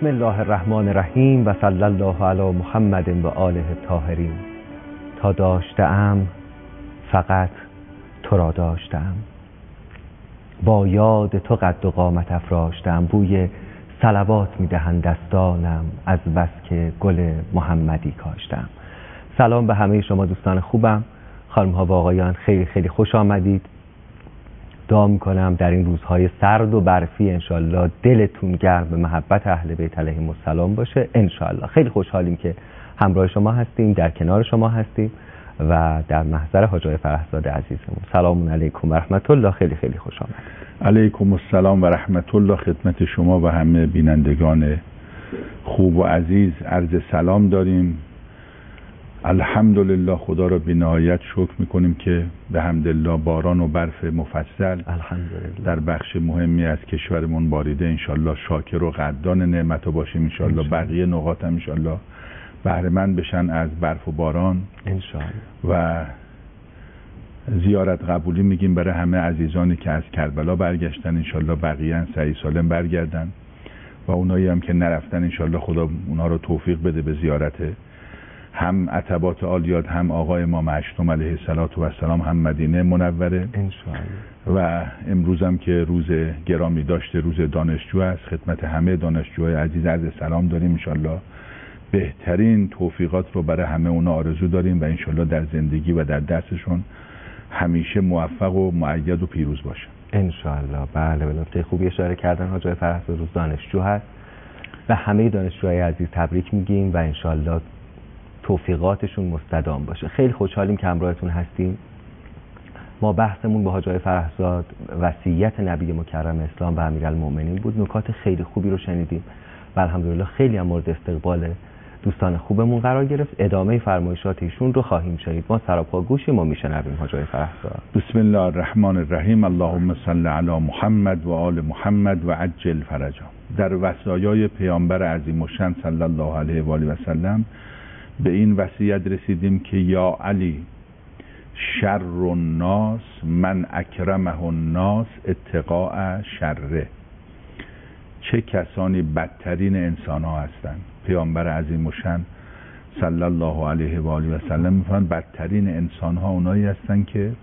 بسم الله الرحمن الرحیم و صلی الله علی محمد و آله الطاهرین. تا داشته‌ام فقط تو را داشته‌ام، با یاد تو قد و قامت افراشته‌ام. بوی صلوات می‌دهند دستانم، از بس که گل محمدی کاشته‌ام. سلام به همه شما دوستان خوبم، خانم‌ها و آقایان، خیلی خیلی خوش آمدید. دعا میکنم در این روزهای سرد و برفی انشالله دلتون گرم به محبت اهل بیت علیهم السلام باشه انشالله. خیلی خوشحالیم که همراه شما هستیم، در کنار شما هستیم و در محضر حاج آقای فرهزاد عزیزمون. سلام علیکم و رحمت الله. خیلی خیلی خوش آمد. علیکم السلام و رحمت الله. خدمت شما و همه بینندگان خوب و عزیز عرض سلام داریم. الحمدلله، خدا را بی نهایت شکر میکنیم که به حمدالله باران و برف مفصل الحمدلله در بخش مهمی از کشورمون باریده. انشالله شاکر و قدردان نعمت باشیم. انشالله بقیه نقاط هم انشالله بهره مند بشن از برف و باران انشالله. و زیارت قبولی میگیم برای همه عزیزانی که از کربلا برگشتن، انشالله بقیه صحیح سالم برگردن و اونایی هم که نرفتن انشالله خدا اونها رو توفیق بده به زیارت هم عتبات عالیات، هم آقای امام هشتم علیه السلام، هم مدینه منوره انشالله. و امروز هم که روز گرامی داشته، روز دانشجو است. خدمت همه دانشجوهای عزیز عرض سلام داریم. انشالله بهترین توفیقات رو برای همه اونا آرزو داریم و انشالله در زندگی و در دستشون همیشه موفق و مؤید و پیروز باشن انشالله. بله، به نکته خوبی اشاره کردن حاج آقای فرهزاد. روز دانشجو هست و همه دانشجوهای عزیز تبریک میگیم و انشالله توفیقاتشون مستدام باشه. خیلی خوشحالیم که همراهتون هستیم. ما بحثمون با حاج آقای فرهزاد وصیت نبی مکرم اسلام و امیرالمؤمنین بود. نکات خیلی خوبی رو شنیدیم و الحمدلله خیلی هم مورد استقبال دوستان خوبمون قرار گرفت. ادامه فرمایشات ایشون رو خواهیم شنید. ما سراپا گوشیم و میشنویم حاج آقای فرهزاد. بسم الله الرحمن الرحیم. اللهم صل علی محمد و آل محمد و عجل فرجا. در وصایای پیامبر عظیم الشأن صلی الله علیه و آله و سلم به این وصیت رسیدیم که یا علی، شر الناس من اکرمه الناس اتقاء شره. چه کسانی بدترین انسان ها هستند؟ پیامبر عظیم الشأن صلی الله علیه و آله و سلم میفرمایند بدترین انسان ها اونایی هستند که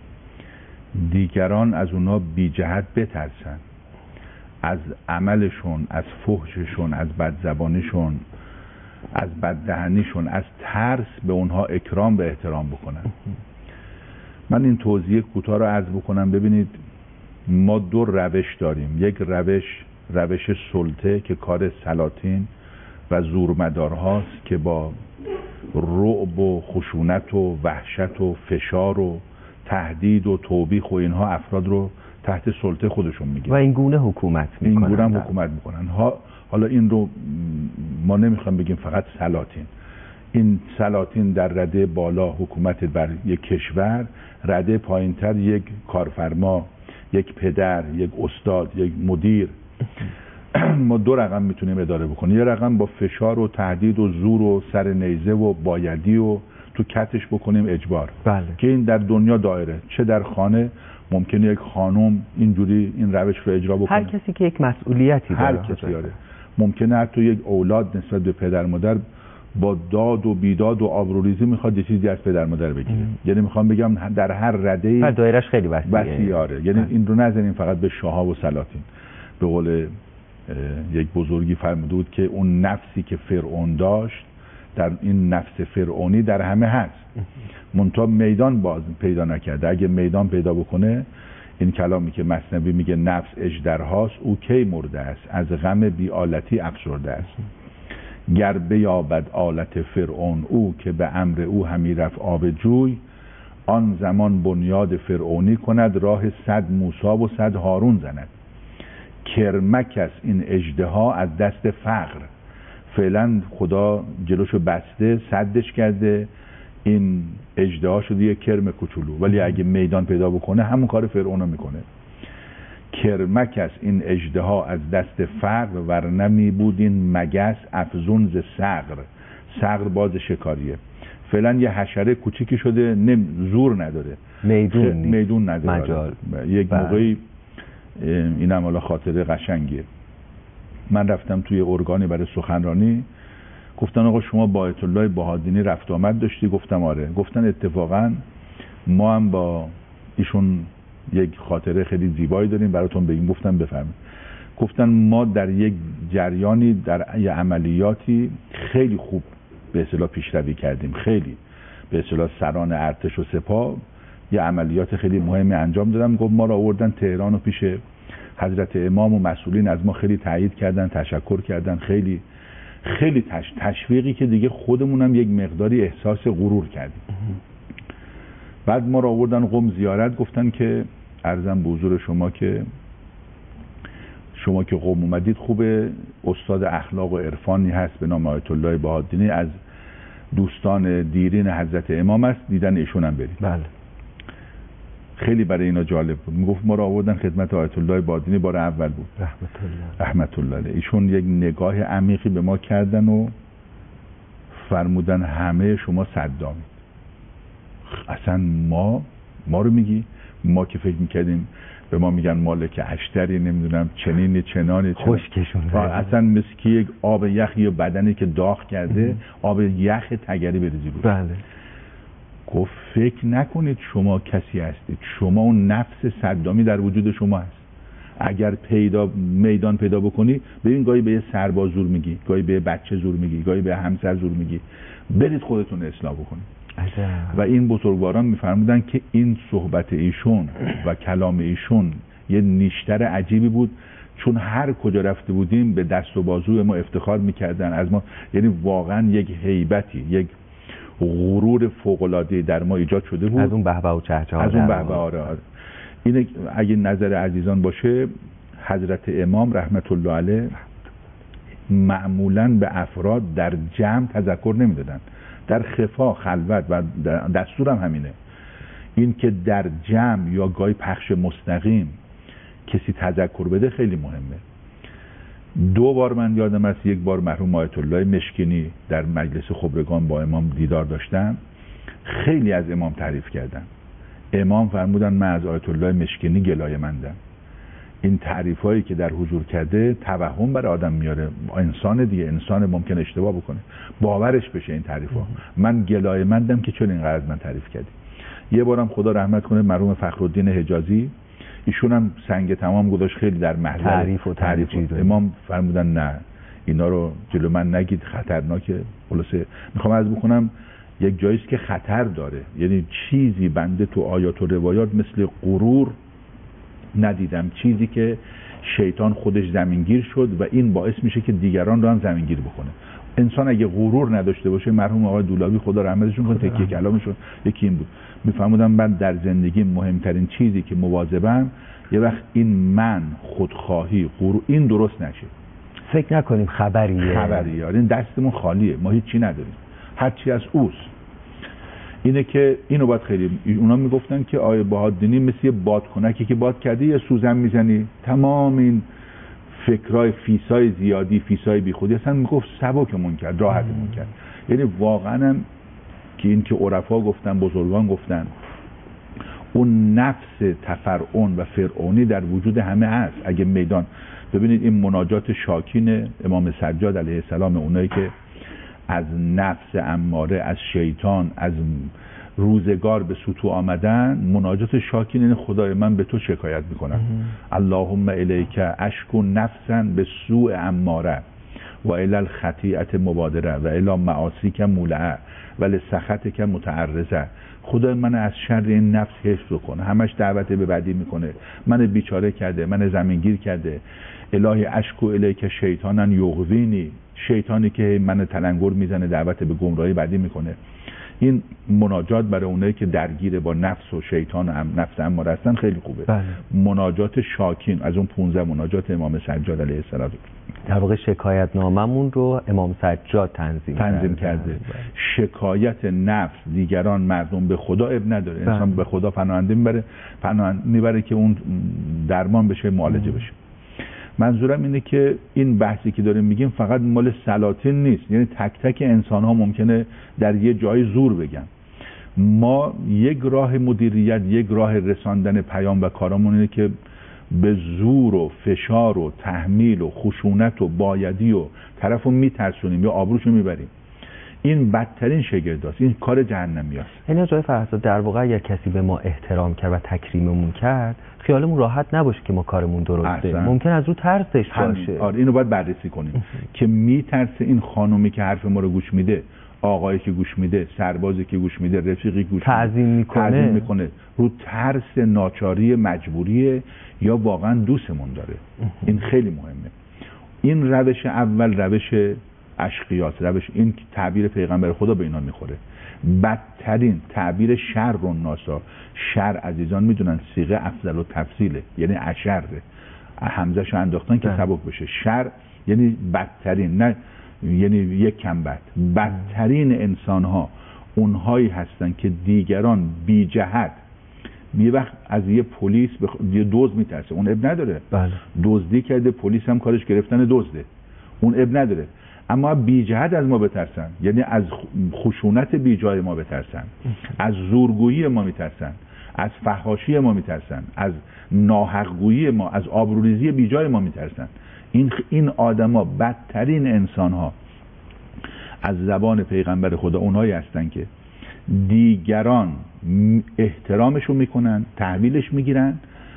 دیگران از اونا بی جهت بترسن، از عملشون، از فحششون، از بدزبانیشون، از بددهنیشون، از ترس به اونها اکرام و احترام بکنن. من این توضیح کوتاه رو عرض بکنم. ببینید، ما دو روش داریم. یک روش سلطه که کار سلاطین و زورمدارهاست که با رعب و خشونت و وحشت و فشار و تهدید و توبیخ و اینها افراد رو تحت سلطه خودشون میگیرن و این گونه حکومت میکنن. این گونه هم حکومت میکنن. حالا این رو ما نمیخوام بگیم فقط سلاطین. این سلاطین در رده بالا حکومت بر یک کشور، رده پایینتر یک کارفرما، یک پدر، یک استاد، یک مدیر. ما دو رقم میتونیم اداره بکنیم. یه رقم با فشار و تهدید و زور و سر نیزه و بایدی و تو کتش بکنیم اجبار. بله. که این در دنیا دایره. چه در خانه ممکنه یک خانم اینجوری این روش رو اجرا بکنه. هر کسی که یک مسئولیتی داره. هر کسی داره. ممکنه حتی یک اولاد نسبت به پدر مادر با داد و بیداد و آبروریزی میخواد یه چیزی از پدر مادر بگیره. یعنی میخوام بگم در هر رده دایرش خیلی وسیعه. یعنی این رو نزنیم فقط به شاه‌ها و سلاطین. به قول یک بزرگی فرموده بود که اون نفسی که فرعون داشت، در این نفس فرعونی در همه هست، منتها میدان باز پیدا نکرده. اگه میدان پیدا بکنه، این کلامی که مثنوی میگه نفس اژدرهاست، او کی مرده است، از غم بی آلتی افسرده است. گر بیابد آلت فرعون او، که به امر او همی رفت آب جوی. آن زمان بنیاد فرعونی کند، راه 100 موسی و 100 هارون زند. کرمک است این اژدها از دست فقر. فعلا خدا جلوشو بسته، سدش کرده، این اژدها شده یک کرم کوچولو، ولی اگه میدان پیدا بکنه همون کار فرعون رو میکنه. کرمک است این اژدها از دست فقر، ورنه می بود این مگس افزون ز صقر. صقر باز شکاریه. فعلا یه حشره کوچیکی شده، زور نداره، میدون نداره. مجال. یک موقعی اینم حالا خاطره قشنگیه. من رفتم توی ارگانی برای سخنرانی، گفتن آقا شما با آیت الله بهادینی رفت آمد داشتی؟ گفتم آره. گفتن اتفاقا ما هم با ایشون یک خاطره خیلی زیبایی داریم براتون بگیم. گفتم بفرمایید. گفتن ما در یک جریانی، در یه عملیاتی خیلی خوب به اصطلاح پیشروی کردیم، خیلی به اصطلاح سران ارتش و سپاه یه عملیات خیلی مهمی انجام دادم. گفت ما را آوردن تهران و پیش حضرت امام و مسئولین از ما خیلی تایید کردن، تشکر کردن، خیلی خیلی تشویقی که دیگه خودمونم یک مقداری احساس غرور کردیم. بعد ما را آوردن قم زیارت، گفتن که عرضم به حضور شما که شما که قم اومدید خوبه، استاد اخلاق و عرفانی هست به نام آیت الله بهادینی از دوستان دیرین حضرت امام است، دیدن ایشون هم برید. بله. خیلی برای اینا جالب بود. میگفت ما را آوردن خدمت آیت الله بهادینی، بار اول بود رحمت الله علیه. ایشون یک نگاه عمیقی به ما کردن و فرمودن همه شما صدامی. اصلا ما رو میگی؟ ما که فکر میکردیم به ما میگن مالک اشتری، نمیدونم چنینی چنانی خشکشون اصلا مثل که یک آب یخ یا بدنی که داغ کرده آب یخ تگری بریزی بود. بله. گفت فکر نکنید شما کسی هستید، شما اون نفس صدامی در وجود شما هست. اگر میدان پیدا بکنی، ببین گاهی به یه سرباز زور میگی، گاهی به بچه زور میگی، گاهی به همسر زور میگی، برید خودتون اصلاح بکنید. و این بزرگواران میفرمودن که این صحبت ایشون و کلام ایشون یه نیشتر عجیبی بود، چون هر کجا رفته بودیم به دست و بازوی ما افتخار میکردن از ما. یعنی واقعا یک هیبتی، یک غرور فوق‌العاده‌ای در ما ایجاد شده بود. از اون بهبه و چهچه ها. از اون بهبه. آره. این اگه نظر عزیزان باشه، حضرت امام رحمت الله علیه معمولاً به افراد در جمع تذکر نمیدادن، در خفا خلوت، و دستورم همینه. این که در جمع یا گاهی پخش مستقیم کسی تذکر بده خیلی مهمه. 2 بار من یادم است، یک بار مرحوم آیت الله مشکینی در مجلس خبرگان با امام دیدار داشتم، خیلی از امام تعریف کردن. امام فرمودن من از آیت الله مشکینی گلایه‌مندم. این تعریف هایی که در حضور کرده توهم برای آدم میاره. انسان دیگه، انسان ممکن اشتباه بکنه، باورش بشه این تعریف ها. من گلایه‌مندم که چون اینقدر از من تعریف کردی. یه بارم خدا رحمت کنه مرحوم فخرالدین حجازی، ایشون هم سنگ تمام گذاشت خیلی در محضر تعریف. امام فرمودن نه اینا رو جلو من نگید، خطرناکه. خلاصه میخوام عرض بکنم یک جاییست که خطر داره. یعنی چیزی بنده تو آیات و روایات مثل غرور ندیدم، چیزی که شیطان خودش زمینگیر شد و این باعث میشه که دیگران رو هم زمینگیر بکنه. انسان اگه غرور نداشته باشه، مرحوم آقای دولابی خدا رحمتشون کنه تکیه کلامشون یکی این بود، میفهمودم من در زندگی مهمترین چیزی که مواظبم یه وقت این من خودخواهی غرور این درست نشه. فکر نکنیم خبریه، این دستمون خالیه، ما هیچی نداریم، هر چی از اوست. اینه که اینو باید خیلی، اونا میگفتن که آیه بهادینی مثل یه بادکنکی که باد کردی یه سوزن میزنی، تمام این فکرای فیسای زیادی، فیسای بیخودی اصلا میگفت سبکمون کرد، راحتمون کرد. یعنی واقعا هم که این که عرفا گفتن، بزرگان گفتن، اون نفس تفرعون و فرعونی در وجود همه هست. اگه میدان ببینید این مناجات شاکین امام سجاد علیه السلام، اونایی که از نفس اماره، از شیطان، از روزگار به سطوح آمدن، مناجات شاکین این خدای من به تو شکایت میکنم، اللهم الیک اشکو نفسا به سوء اماره و الی الخطیئه مبادره و الی معاصیک مولعه و لسخطک متعرضه. خدای من از شر این نفس حفظ کنه، همش دعوت به بدی میکنه، من بیچاره کرده، من زمینگیر کرده. الهی اشکو الیک شیطانا یغوینی، شیطانی که من تلنگر میزنه، دعوت به گمراهی بدی میکنه. این مناجات برای اونایی که درگیر با نفس و شیطان و نفس اماره هستن خیلی خوبه. بله. مناجات شاکین از اون 15 مناجات امام سجاد علیه السلام، در واقع شکایت ناممون رو امام سجاد تنظیم کرده. شکایت نفس، دیگران، مردم به خدا اب نداره. انسان به خدا پناهنده میبره که اون درمان بشه، معالجه بشه. منظورم اینه که این بحثی که داریم میگیم فقط مال سلاطین نیست. یعنی تک تک انسان ها ممکنه در یه جای زور بگن. ما یک راه مدیریت، یک راه رساندن پیام و کارمون اینه که به زور و فشار و تحمیل و خشونت و بایدی و طرفو میترسونیم یا آبروشو میبریم، این بدترین شگرداست، این کار جهنمیاست. یعنی آقای فرزاد در واقع اگر کسی به ما احترام کرد و تکریممون کرد، خیالمون راحت نباشه که ما کارمون درسته، ممکن از رو ترسش باشه. آره اینو باید بررسی کنیم که میترسه این خانومی که حرف ما رو گوش میده، آقایی که گوش میده، سربازی که گوش میده، رفیقی گوش تعظیم میکنه، رو ترس، ناچاری، مجبوریه یا واقعا دوستمون داره. این خیلی مهمه. این روش اول روش اشقیاست، روش این تعبیر پیغمبر خدا به اینا میخوره. بدترین تعبیر شر و ناسا، شر عزیزان میدونن صیغه افضل و تفضیله، یعنی اشر، همزه‌شو انداختن که سبب بشه. شر یعنی بدترین، نه یعنی یک کم بد. بدترین انسان ها اونهایی هستن که دیگران بی جهت، یه وقت از یه پلیس یه دزد میترسه، اون اب نداره. بله. دزدی کرده، پلیس هم کارش گرفتن دزده، اون اب نداره. اما بی جهت از ما بترسن، یعنی از خشونت بی جای ما بترسن، از زورگویی ما میترسن، از فحاشی ما میترسن، از ناحقگویی ما، از آبروریزی بی جای ما میترسن. این آدما بدترین انسان ها از زبان پیغمبر خدا اونهایی هستن که دیگران احترامشو میکنن، تحویلش میگیرن،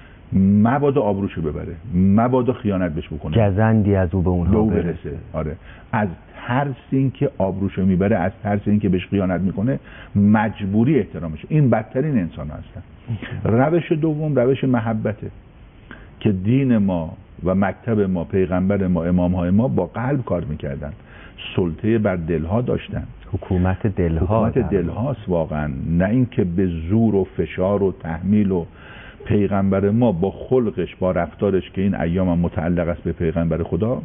مبادا آبروشو ببره، مبادا خیانت بهش بکنه، گزندی از او به اونها برسه. آره، از ترس این که آبروشو میبره، از ترس این که بهش خیانت میکنه، مجبوری احترامش. این بدترین انسان هستن. روش دوم روش محبته که دین ما و مکتب ما، پیغمبر ما، امامهای ما با قلب کار میکردن، سلطه بر دلها داشتن. حکومت دلهاست واقعا، نه اینکه به زور و فشار و تحمیل. و پیغمبر ما با خلقش، با رفتارش که این ایام هم متعلق است به پیغمبر خدا،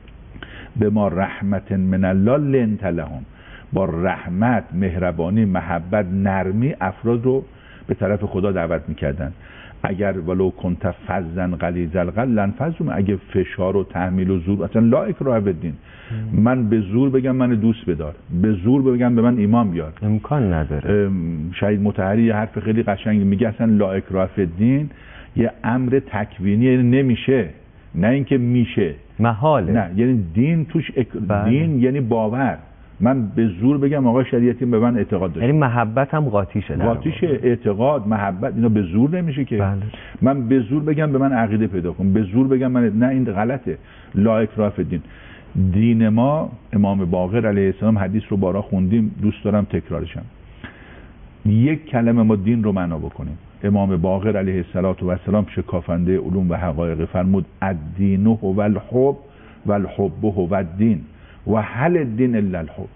به ما رحمت من الله لنت لهم، با رحمت، مهربانی، محبت، نرمی افراد رو به طرف خدا دعوت میکردن. اگر ولو کنت فظا غلیظ القلب لانفضوا، اگه فشار و تحمیل و زور، اصلا لا اکراه فی الدین، من به زور بگم من دوست بدار، به زور بگم به من ایمان بیار، امکان نداره. شهید مطهری یه حرف خیلی قشنگ میگه، اصلا لا اکراه فی الدین یه امر تکوینی، نمیشه، نه اینکه میشه، محاله. نه، یعنی دین توش دین یعنی باور. من به زور بگم آقا شریعتی به من اعتقاد داره، یعنی محبت هم قاطیشه. اعتقاد، محبت، اینا به زور نمیشه که. بله. من به زور بگم به من عقیده پیدا کن، به زور بگم من، نه، این غلطه. لا اکراه فی الدین. دین ما، امام باقر علیه السلام، حدیث رو بارها خوندیم، دوست دارم تکرارشم، یک کلمه ما دین رو معنا بکنیم. امام باقر علیه السلام شکافنده علوم و حقایق فرمود الدین هو الحب و الحب هو الدین و هل الدین الا الحب.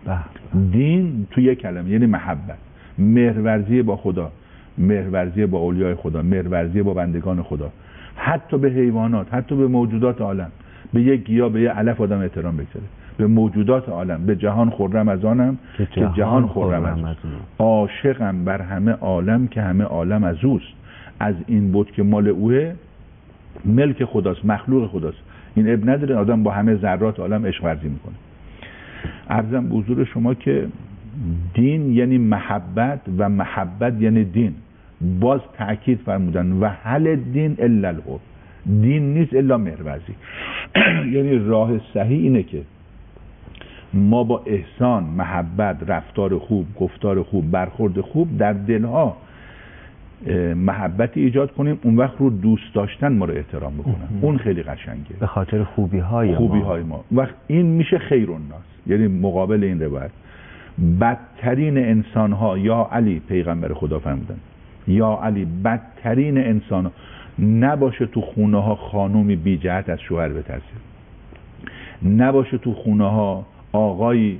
دین تو یک کلمه یعنی محبت، مهرورزی با خدا، مهرورزی با اولیای خدا، مهرورزی با بندگان خدا، حتی به حیوانات، حتی به موجودات عالم. به یک گیاه، به یک علف آدم احترام بگذاره، به موجودات عالم، به جهان خرم از آنم که جهان خرم از اوست. عاشقم بر همه عالم که همه عالم از اوست. از این بود که مال اوه، ملک خداست، مخلوق خداست. این اب نداره آدم با همه ذرات عالم عشق ورزی میکنه. عرضم به حضور شما که دین یعنی محبت و محبت یعنی دین. باز تأکید فرمودن و هل دین الا الحب، دین نیست الا مهرورزی. یعنی راه صحیح اینه که ما با احسان، محبت، رفتار خوب، گفتار خوب، برخورد خوب در دلها محبت ایجاد کنیم، اون وقت رو دوست داشتن ما رو احترام بکنن. اون خیلی قشنگه، به خاطر خوبی های ما. وقت این میشه خیر الناس. یعنی مقابل این روایت بدترین انسان ها، یا علی، پیغمبر خدا فرمودن یا علی، بدترین انسان ها نباشه تو خونه ها خانومی بی جهت از شوهر بترسه، نباشه تو خونه ها آقایی،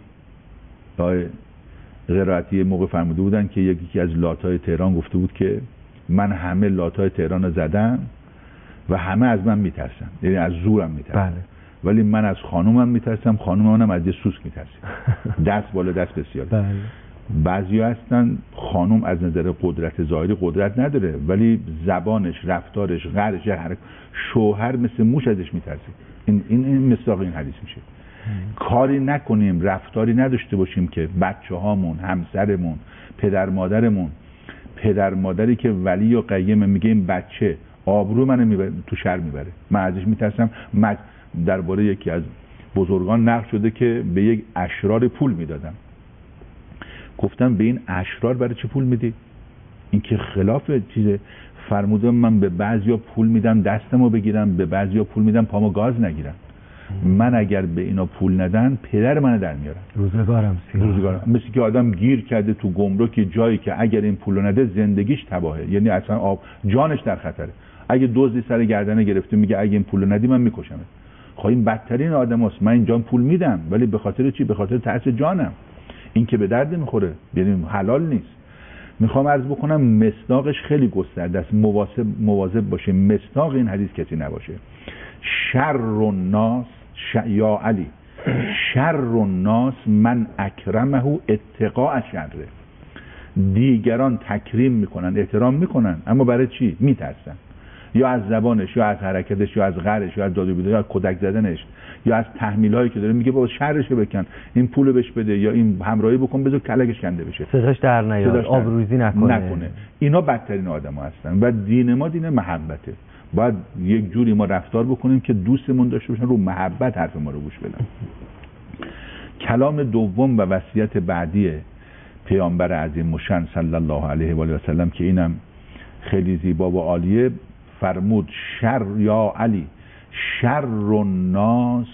قرائتی موقع فرموده بودن که یکی از لاتای تهران گفته بود که من همه لاتای تهران رو زدم و همه از من میترسن، یعنی از زورم میترسن. بله. ولی من از خانومم میترسم، خانومم از یه سوسک میترسه. دست بالا دست بسیار. بله. بعضی هستن خانوم از نظر قدرت ظاهری قدرت نداره، ولی زبانش، رفتارش، غرش، شوهر مثل موش ازش میترسه. این مصداق این حدیث میشه. کاری نکنیم، رفتاری نداشته باشیم که بچه هامون، همسرمون، پدر مادری که ولی و قیم میگه این بچه آبرو منو میبره تو شر میبره. من ازش میترسم. درباره یکی از بزرگان نقل شده که به یک اشرار پول میدادن. گفتم به این اشرار برای چه پول میدی؟ این که خلاف چیزه. فرمودم من به بعضیا پول میدم دستمو بگیرم، به بعضیا پول میدم پامو گاز نگیرم. من اگر به اینا پول ندن پدر منو در میارن. روزگارم مثل که آدم گیر کرده تو گمرک جایی که اگر این پولو نده زندگیش تباهه، یعنی اصلا جانش در خطره. اگه دزدی سر گردنه گرفته میگه اگه این پولو ندی من میکشمت. خب این بدترین آدماست. من اینجا پول میدم ولی به خاطر چی؟ به خاطر ترس جانم. این که به درد میخوره، یعنی حلال نیست. میخوام عرض بکنم مصداقش خیلی گسترده است. مواظب باشه مصداق این حدیث کسی نباشه. شر الناس یا علی شر الناس من اکرمه اتقاء شره. دیگران تکریم میکنن، احترام میکنن، اما برای چی؟ میترسن. یا از زبانش، یا از حرکتش، یا از غرش، یا از داد و بیداد، یا از کدک زدنش، یا از تحمیلایی که داره. میگه بابا شرشو بکن، این پولو بهش بده، یا این همراهی بکن بذار کلکش کنده بشه، صداش در نیاد، آبروریزی نکنه. اینا بدترین آدم‌ها هستن. و دین ما دین محبته. باید یک جوری ما رفتار بکنیم که دوستمون داشته باشن، رو محبت حرف ما رو گوش بدن. کلام دوم و وصیت بعدی پیامبر عظیم مشن صلی الله علیه و آله و سلم که اینم خیلی زیبا و عالیه، فرمود یا علی شر الناس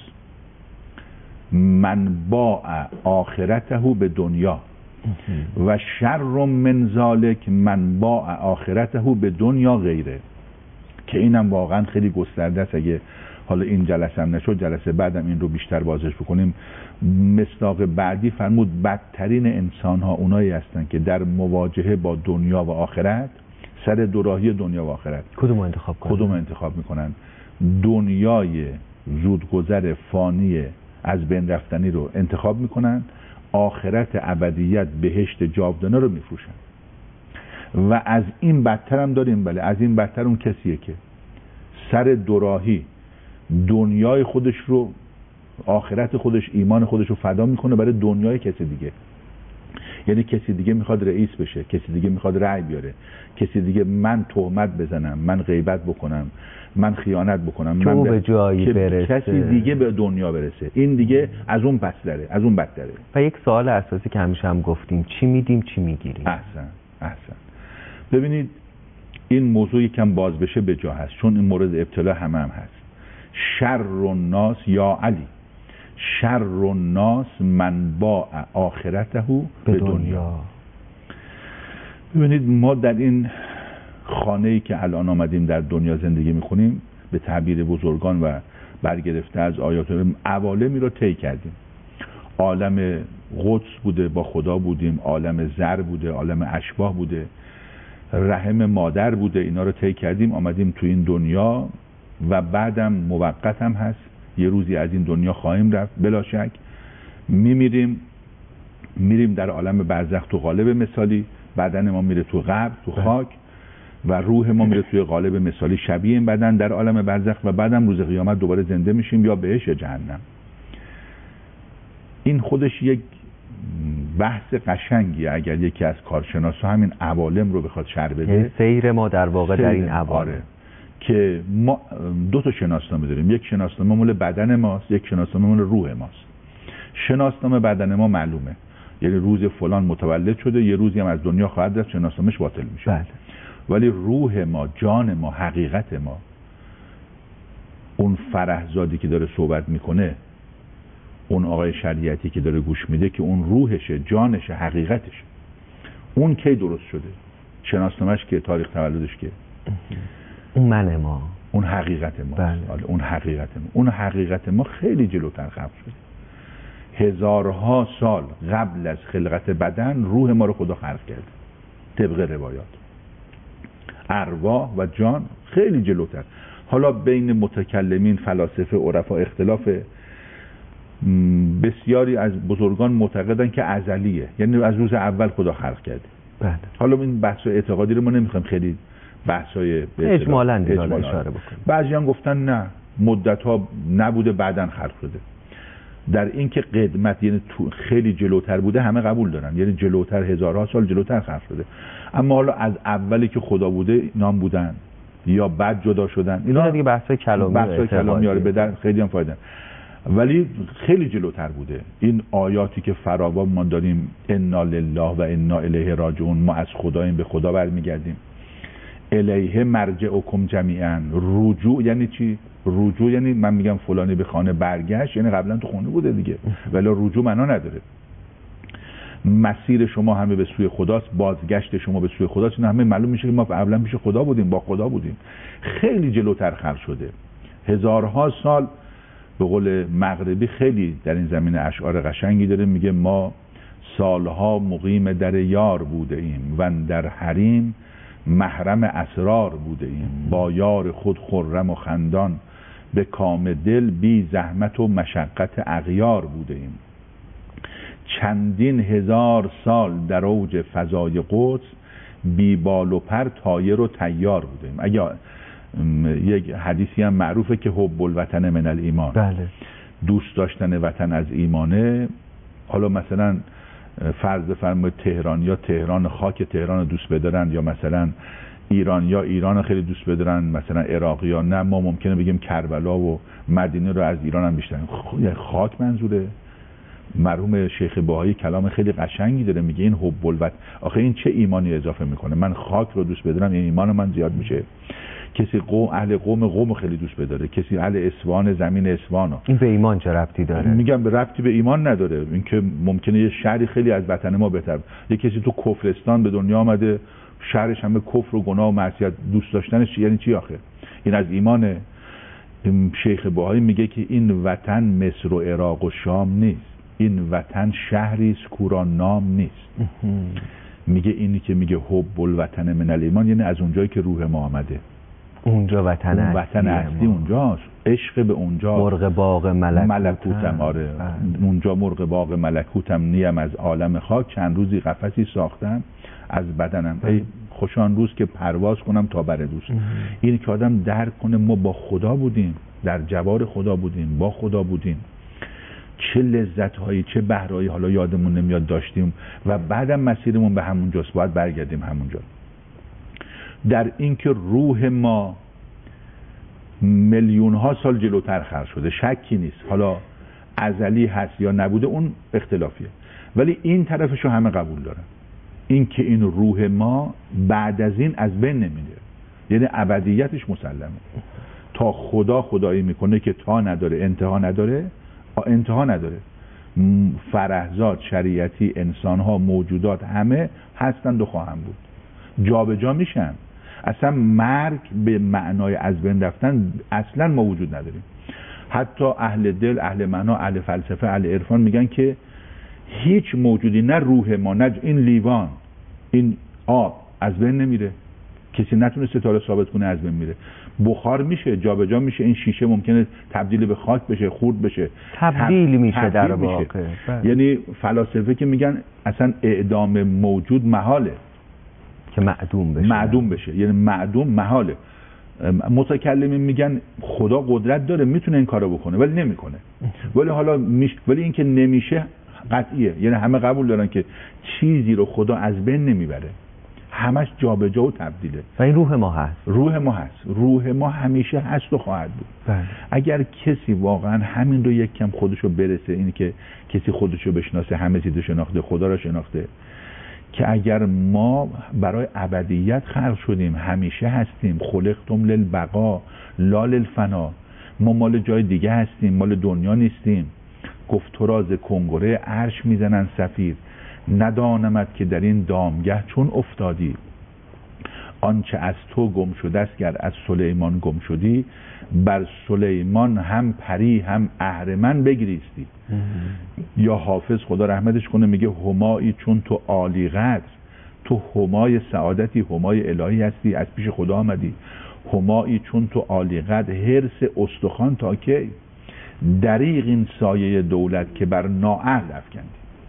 من باع آخرته به دنیا و شر من ذالک من باع آخرته به دنیا غیره. که اینم واقعا خیلی گسترده است. اگه حالا این جلسه هم نشد جلسه بعدم این رو بیشتر بازش بکنیم. مصداق بعدی فرمود بدترین انسان ها اونایی هستن که در مواجهه با دنیا و آخرت سر دوراهی دنیا و آخرت کدوم انتخاب میکنن؟ دنیای زودگذر فانی از بین رفتنی رو انتخاب میکنن، آخرت ابدیت بهشت جاودانه رو میفروشن. و از این بدتر هم داریم. بله، از این بدتر اون کسیه که سر دوراهی دنیای خودش رو، آخرت خودش، ایمان خودش رو فدا میکنه برای دنیای کسی دیگه. یعنی کسی دیگه میخواد رئیس بشه، کسی دیگه میخواد رأی بیاره، کسی دیگه من تهمت بزنم، من غیبت بکنم، من خیانت بکنم، من به جایی برسه، کسی دیگه به دنیا برسه. این دیگه از اون پس‌تره، از اون بدتره. و یک سوال اساسی که همیشه هم گفتیم، چی میدیم چی میگیریم؟ احسن. ببینید این موضوع یکم باز بشه به جا هست، چون این مورد ابتلا هم هست. شر الناس یا علی شر الناس من باع آخرته به دنیا. ببینید ما در این خانه‌ای که الان آمدیم در دنیا زندگی می‌کنیم، به تعبیر بزرگان و برگرفته از آیات عوالمی رو طی کردیم. عالم قدس بوده، با خدا بودیم، عالم زر بوده، عالم اشباح بوده، رحم مادر بوده. اینا رو طی کردیم آمدیم تو این دنیا و بعدم موقت هم هست. یه روزی از این دنیا خواهیم رفت بلا شک. میریم در عالم برزخ تو قالب مثالی، بدن ما میره تو قبر تو خاک و روح ما میره توی قالب مثالی شبیه این بدن در عالم برزخ و بعدم روز قیامت دوباره زنده میشیم یا بهشت یا جهنم. این خودش یک بحث قشنگیه اگر یکی از کارشناسا همین عوالم رو بخواد شرح بده. سیر ما در واقع در این عوالم که ما دو تا شناسنامه داریم. یک شناسنامه مال بدن ماست، یک شناسنامه مال روح ماست. شناسنامه بدن ما معلومه، یعنی روز فلان متولد شده، یه روزی هم از دنیا خواهد رفت، شناسنامه‌اش باطل میشه. بله. ولی روح ما، جان ما، حقیقت ما، اون فرهزادی که داره صحبت میکنه، اون آقای شریعتی که داره گوش میده، که اون روحشه، جانشه، حقیقتشه، اون کی درست شده؟ شناسنامه‌اش که، تاریخ تولدش که، اون من ما، اون حقیقت ما. بله. اون حقیقت ما خیلی جلوتر خلق شده. هزارها سال قبل از خلقت بدن روح ما رو خدا خلق کرده طبق روایات. ارواح و جان خیلی جلوتر. حالا بین متکلمین، فلاسفه، عرفا اختلاف. بسیاری از بزرگان معتقدن که ازلیه، یعنی از روز اول خدا خلق کرده. بله. حالا این بحث اعتقادی رو ما نمیخوایم خیلی بحثای اجمالاً اشاره بکنیم. بعضیان گفتن نه، مدت‌ها نبوده بعداً خلق شده. در این که قدمت یعنی خیلی جلوتر بوده همه قبول دارن، یعنی جلوتر، هزارها سال جلوتر خلق شده. اما حالا از اولی که خدا بوده نام بودن، یا بعد جدا شدن. اینا دیگه بحث کلامی آره به در خیلی هم فایده، ولی خیلی جلوتر بوده. این آیاتی که فراوان ما داریم، انا لله و انا الیه راجعون، ما از خداییم به خدا برمیگردیم. الیه مرجعکم جمیعا، رجوع یعنی چی؟ رجوع یعنی من میگم فلانی به خانه برگشت، یعنی قبلا تو خونه بوده دیگه، ولی رجوع معنا نداره. مسیر شما همه به سوی خداست، بازگشت شما به سوی خداست. این همه معلوم میشه که ما قبلا پیش خدا بودیم، با خدا بودیم. خیلی جلوتر خلق شده، هزارها سال. به قول مغربی خیلی در این زمینه اشعار قشنگی داره، میگه ما سالها مقیم در یار بوده ایم و در حریم محرم اسرار بوده ایم، با یار خود خرم و خندان به کام دل بی زحمت و مشقت اغیار بوده ایم. چندین هزار سال در اوج فضای قدس بی بال و پر طایر و طیار بوده ایم. اگه یک حدیثی هم معروفه که حب الوطن من الایمان، بله، دوست داشتن وطن از ایمانه. حالا مثلا فرض بفرمایید تهرانیا تهران، خاک تهران رو دوست بدارن، یا مثلا ایرانیا ایران خیلی دوست بدارن، مثلا عراقیا نه. ما ممکنه بگیم کربلا و مدینه رو از ایران هم بیشتر. خاک منظوره. مرحوم شیخ بهایی کلام خیلی قشنگی داره، میگه این حب الوطن، آخه این چه ایمانی اضافه میکنه؟ من خاک رو دوست بدارم، این ایمان من زیاد میشه. کسی اهل قم خیلی دوست بداره، کسی اهل اصفهان زمین اصفهانو. این به ایمان چه ربطی داره؟ میگم به ربطی به ایمان نداره. اینکه ممکنه یه شهری خیلی از وطن ما بهتر، یه کسی تو کفرستان به دنیا آمده، شهرش همه کفر و گناه و معصیت، دوست داشتنش یعنی چی آخه؟ این از ایمانه؟ شیخ بهایی میگه که این وطن مصر و عراق و شام نیست، این وطن شهری است کورا نام نیست. میگه اینی که میگه حب الوطن من الایمان، یعنی از اونجایی که روح ما آمده، اونجا وطن اصلی اونجاست، عشق به اونجا. مرغ باغ ملکوتم. آره اونجا مرغ باغ ملکوتم، نیم از عالم خاک، چند روزی قفسی ساختم از بدنم، ای خوشان روز که پرواز کنم تا بر دوست. این که آدم درک کنه ما با خدا بودیم، در جوار خدا بودیم، با خدا بودیم، چه لذت هایی چه بهرهایی حالا یادمون نمیاد داشتیم، و بعدم مسیرمون به همونجاست، باید برگردیم همونجا. در اینکه روح ما میلیون ها سال جلوتر خلق شده شکی نیست، حالا ازلی هست یا نبوده اون اختلافیه، ولی این طرفشو همه قبول دارن، این که این روح ما بعد از این از بین نمیره، یعنی ابدیتش مسلمه. تا خدا خدایی میکنه که تا نداره انتها نداره، انتها نداره. فرهزاد، شریعتی، انسانها، موجودات همه هستند و خواهند بود، جا به جا میشن. اصلا مرگ به معنای از بین رفتن اصلا ما وجود نداریم. حتی اهل دل، اهل معنا، اهل فلسفه، اهل عرفان میگن که هیچ موجودی، نه روح ما نه این لیوان، این آب از بین نمیره. کسی نتونه ستاره ثابت کنه از بین میره. بخار میشه، جابجا میشه، این شیشه ممکنه تبدیل به خاک بشه، خورد بشه، تبدیل میشه در واقع. یعنی فلاسفه که میگن اصلا اعدام موجود محاله که معدوم بشه، یعنی معدوم محاله. متکلمین میگن خدا قدرت داره میتونه این کارو بکنه ولی نمیکنه، ولی حالا ولی این که نمیشه قطعیه، یعنی همه قبول دارن که چیزی رو خدا از بین نمیبره، همش جابجا و تبدیله. و این روح ما هست. روح ما همیشه هست و خواهد بود. اگر کسی واقعا همین رو یک کم خودشو برسه، اینی که کسی خودشو بشناسه، همه چیزو شناخته، خدا رو شناخته، که اگر ما برای ابدیت خلق شدیم، همیشه هستیم، خلقتم للبقا لا للفنا، ما مال جای دیگه هستیم، مال دنیا نیستیم. گفت تو راز کنگره عرش میزنن صفیر، ندانمت که در این دامگه چون افتادی. آنچه از تو گم شده است گر از سلیمان گم شدی، بر سلیمان هم پری هم اهرمن بگریستی. یا حافظ خدا رحمتش کنه میگه همایی چون تو عالی قدر، تو همای سعادتی، همای الهی هستی، از پیش خدا آمدی. همایی چون تو عالی قدر، حرص استخوان تا کی، دریغ این سایه دولت که بر نااهل افکندی.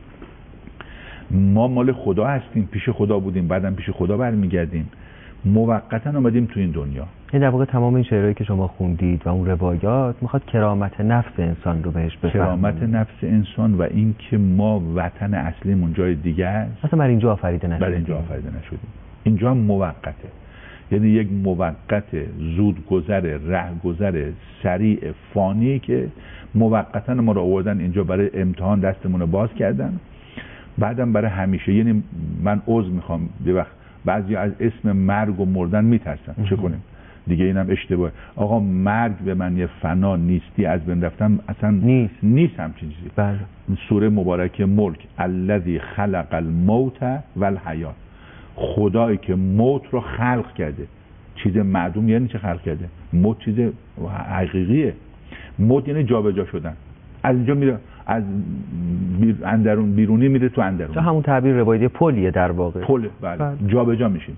ما مال خدا هستیم، پیش خدا بودیم، بعدم پیش خدا برمیگردیم، موقتا آمدیم تو این دنیا. این در واقع تمام این شعرهایی که شما خوندید و اون روایات میخواد کرامت نفس انسان رو بهش بفهمیم. کرامت نفس انسان و این که ما وطن اصلیمون جای دیگه است. اصلا بر اینجا آفریده نشدیم. اینجا هم موقته. یعنی یک موقت زودگذر، رهگذر سریع فانی که موقتا ما رو آوردن اینجا برای امتحان، دستمون رو باز کردن، بعدم برای همیشه. یعنی من عذر میخوام یه وقت بعضی از اسم مرگ و مردن میترسن، چه کنیم دیگه؟ اینم اشتباه. آقا مرگ به معنی فنا، نیستی، از بین رفتن اصلا نیست همچین چیزی. بله. سوره مبارکه ملک، الذی خلق الموت والحیات، خدایی که موت رو خلق کرده. چیز معدوم یعنی چه خلق کرده؟ موت چیز حقیقیه. موت یعنی جابجا شدن، از اینجا میره، از اندرون بیرونی میره تو اندرون. همون تعبیر روایتی پلیه در واقع. پل، بله. جابجا میشیم.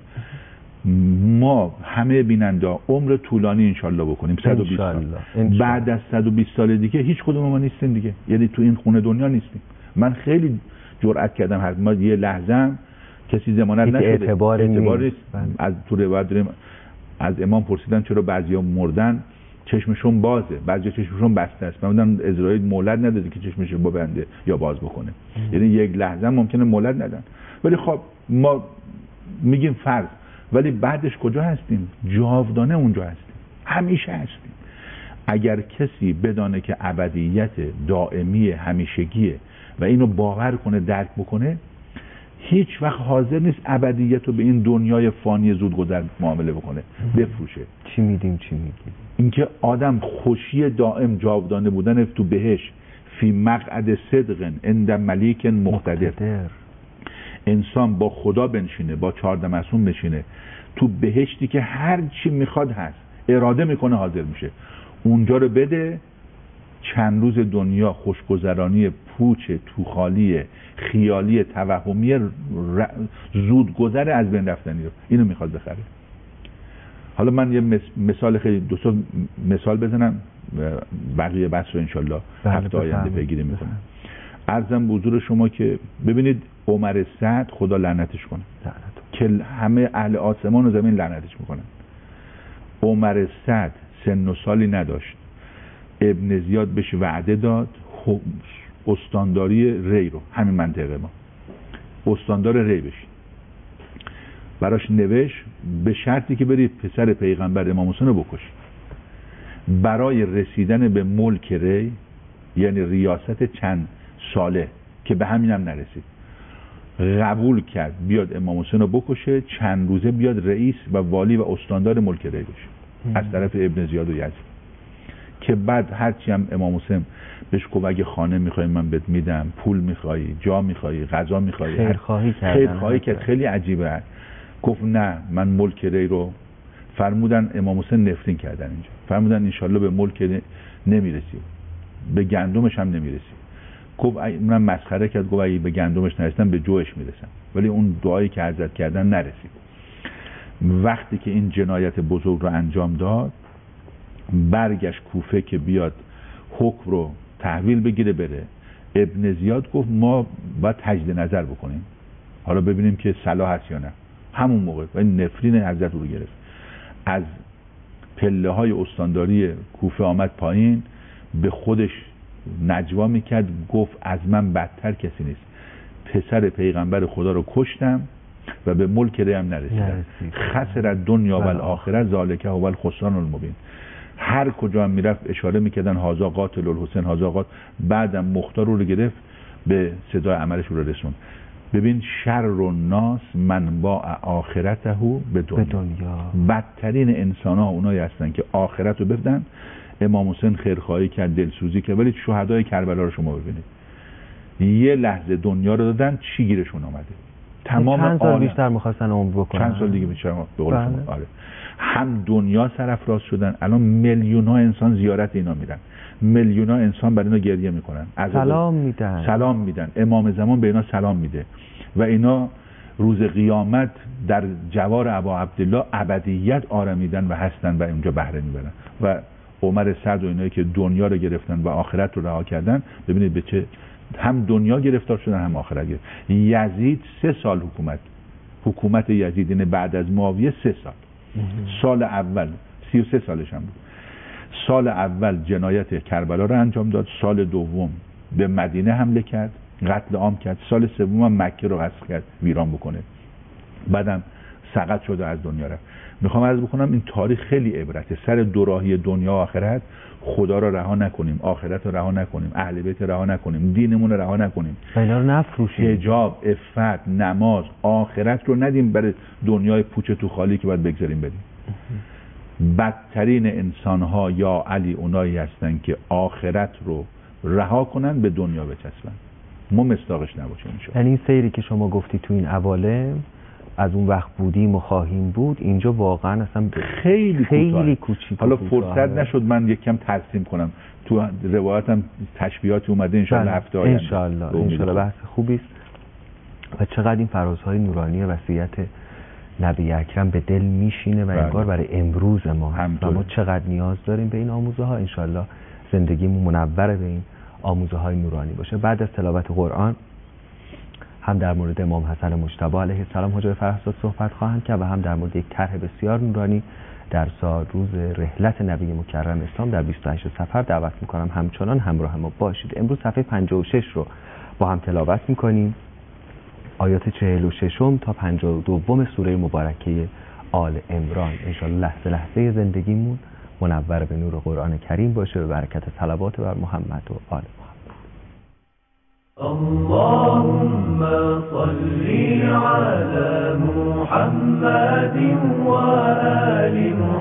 ما همه بیننده عمر طولانی انشالله بکنیم، 120 سال. بعد از 120 سال دیگه هیچ کدوم ما نیستیم دیگه، یعنی تو این خونه دنیا نیستیم. من خیلی جرئت کردم هر ما یه لحظه کسی ضمانت نشده، اعتبار نیست. از تو روایت داریم از امام پرسیدن چرا بعضیا مردن چشمشون بازه، بعضیا چشمشون بسته است. مثلا اسرائیل مولد نداده که چشمشون ببنده یا باز بکنه. یعنی یک لحظه ممکنه مولد ندن. ولی خب ما میگیم فرض، ولی بعدش کجا هستیم؟ جاودانه اونجا هستیم، همیشه هستیم. اگر کسی بدانه که ابدیت دائمی همیشگیه و اینو باور کنه، درک بکنه، هیچ وقت حاضر نیست ابدیت رو به این دنیای فانی زودگذر معامله بکنه، بفروشه. چی میدیم؟ اینکه آدم خوشی دائم، جاودانه بودن تو بهشت، فی مقعد صدق عند ملیک مقتدر، انسان با خدا بنشینه، با 14 معصوم بنشینه تو بهشتی که هر چی میخواد هست، اراده میکنه حاضر میشه، اونجا رو بده. چند روز دنیا خوشگذرانی پوچ، توخالی، خیالی، توهمی، زودگذر، از بین رفتنی رو اینو میخواد بخره. حالا من یه مثال خیلی دو تا مثال بزنم، بقیه بحث رو انشالله هفته آینده پیگیری میکنم. عرضم به حضور شما که ببینید عمر سعد، خدا لعنتش کنه، که همه اهل آسمان و زمین لعنتش میکنن. عمر سعد سن و سالی نداشت، ابن زیاد بهش وعده داد استانداری ری رو، همین منطقه ما استاندار ری بشی، براش نوشت به شرطی که بری پسر پیغمبر امام حسین رو بکشی. برای رسیدن به ملک ری، یعنی ریاست چند ساله که به همین هم نرسید، قبول کرد بیاد امام حسین رو بکشه، چند روزه بیاد رئیس و والی و استاندار ملک ری بشه از طرف ابن زیاد و یزید. که بعد هرچی هم امام حسین بهش گفت اگه خانه میخوای من بهت میدم، پول میخوای، جا میخوای، غذا میخوای، خیرخواهی کرد. خیلی عجیبه. گفت نه، من ملک ری رو، فرمودن امام حسین نفرین کردن اینجا، فرمودن انشالله به ملک نمیرسی، به گندمش هم نمیرسی. گفت من مسخره کرد، گفت اگه به گندمش نرسیدم به جوش میرسم، ولی اون دعایی که حضرت کردن نرسید. وقتی که این جنایت بزرگ رو انجام داد، برگشت کوفه که بیاد حکم رو تحویل بگیره بره. ابن زیاد گفت ما باید تجدید نظر بکنیم، حالا ببینیم که صلاح هست یا نه. همون موقع و این نفرین حضرت رو گرفت، از پله های استانداری کوفه آمد پایین، به خودش نجوا میکرد، گفت از من بدتر کسی نیست، پسر پیغمبر خدا رو کشتم و به ملک ری هم نرسیدم. خسر دنیا و الاخره ذالک هو الخسران المبین. هر کجا هم میرفت اشاره میکردن هازا قاتل الحسین، هازا قاتل. بعدم مختار رو گرفت، به صدای عملش رو رسون. ببین شر الناس من با آخرته به دنیا. بدترین انسان ها اونایی هستن که آخرت رو بدن. امام حسین خیرخواهی کرد، دلسوزی کرد، ولی شهدای کربلا رو شما ببینید، یه لحظه دنیا رو دادن، چی گیرشون آمده؟ تمام چند سال بیشتر میخواستن عمر بکنن، چند سال دیگه بیشتر به قول شما. آره. هم دنیا سرافراز شدن، الان میلیون ها انسان زیارت اینا میرن، میلیون ها انسان برای اینا گریه میکنن، سلام میدن، امام زمان به اینا سلام میده و اینا روز قیامت در جوار ابا عبدالله ابدیت آرمیدن و هستن و اونجا بهره میبرن. و عمر سعد و اینایی که دنیا رو گرفتن و آخرت رو رها کردن، ببینید به چه، هم دنیا گرفتار شدن هم آخرت گرفت. یزید 3 سال حکومت یزید، اینه بعد از معاویه 3 سال. سال اول 33 سالش هم بود. سال اول جنایت کربلا رو انجام داد، سال دوم به مدینه حمله کرد، قتل عام کرد، سال سوم هم مکه رو غصب کرد ویران بکنه. بعدم سقط شد و از دنیا رفت. میخوام عرض بکنم این تاریخ خیلی عبرته. سر دوراهی دنیا و آخرت خدا رو رها نکنیم، آخرت رو رها نکنیم، اهل بیت رو رها نکنیم، دینمون رو رها نکنیم، اینا رو نفروشیم. حجاب، عفت، نماز، آخرت رو ندیم برای دنیای پوچ تو خالی که باید بگذاریم بدیم. بدترین انسان‌ها یا علی اونایی هستن که آخرت رو رها کنن به دنیا بچسبن. ما مصداقش نباشیم انشاءالله. یعنی این سیری که شما گفتی تو این عوالم از اون وقت بودیم و خواهیم بود، اینجا واقعا اصلا خیلی کوچیک. حالا فرصت نشد من یک کم ترسیم کنم، تو روایتم تشبیهاتی اومده، انشاءالله هفته آینده انشاءالله بحث خوبی است. و چقدر این فرازهای نورانی وصیت نبی اکرم به دل میشینه و انگار برای امروز ما هست و ما چقدر نیاز داریم به این آموزه ها. انشاءالله زندگیمون منور به این آموزه های نورانی باشه. بعد از تلاوت قرآن هم در مورد امام حسن مجتبی علیه السلام حجاب فرهزاد صحبت خواهم کرد و هم در مورد یک طرح بسیار نورانی در سال روز رحلت نبی مکرم اسلام در 28 صفر دعوت میکنم همچنان همراه ما باشید. امروز صفحه 56 رو با هم تلاوت میکنیم، آیات 46 تا 52 سوره مبارکه آل عمران. انشاءالله لحظه لحظه زندگیمون منور به نور قرآن کریم باشه، به برکت صلوات بر محمد و آل محمد. اللهم صل على محمد وآل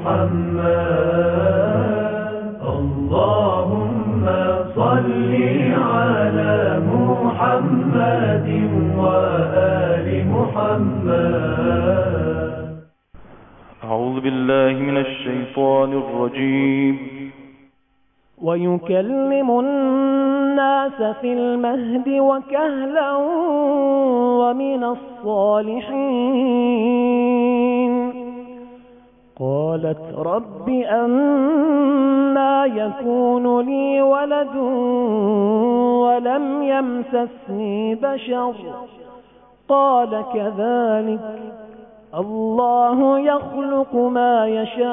محمد. اللهم صل على محمد وآل محمد. أعوذ بالله من الشيطان الرجيم. ويكلم الناس في المهد وكهلا ومن الصالحين. قالت رب أنى يكون لي ولد ولم يمسسني بشر قال كذلك الله يخلق ما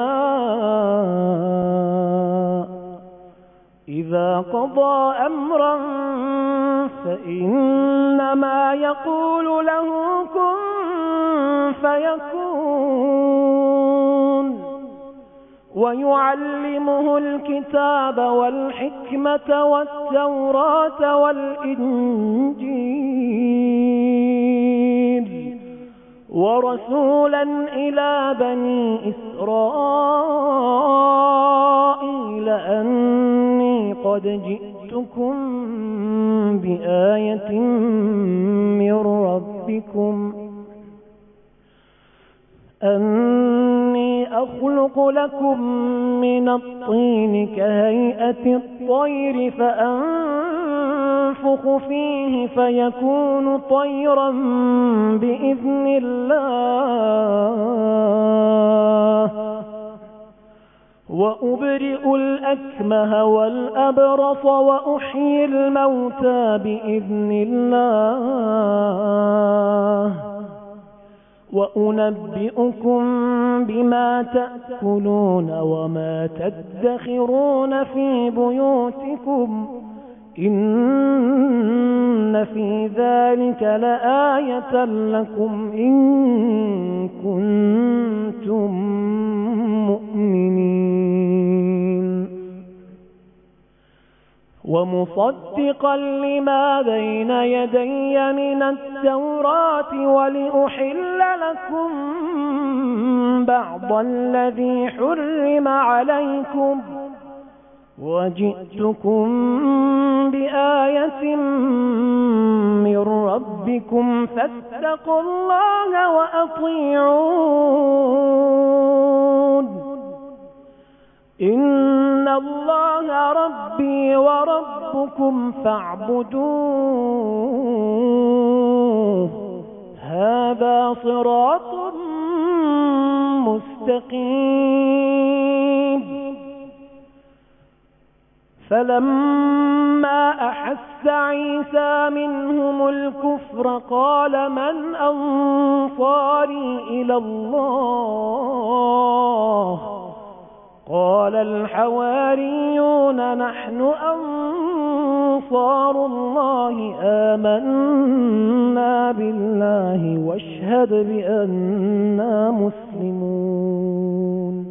يشاء إذا قضى أمرا فإنما يقول له كن فيكون. ويعلمه الكتاب والحكمة والتوراة والإنجيل ورسولا إلى بني إسرائيل أني قد جئتكم بآية من ربكم أني أخلق لكم من الطين كهيئة الطير فأنفخ فيه فيكون طيرا بإذن الله وأبرئ الأكمه والأبرص وأحيي الموتى بإذن الله وأنبئكم بما تأكلون وما تدخرون في بيوتكم إن في ذلك لآية لكم إن كنتم مؤمنين. ومصدقا لما بين يدي من التوراة ولأحل لكم بعض الذي حرم عليكم وجئتكم بآية من ربكم فاتقوا الله وأطيعون إن الله ربي وربكم فاعبدوه هذا صراط مستقيم. فلما أحس عيسى منهم الكفر قال من أنصاري إلى الله قال الحواريون نحن أنصار أنصار الله آمنا بالله واشهد بأننا مسلمون.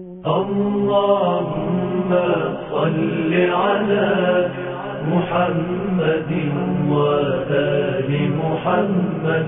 اللهم صل على محمد وآل محمد.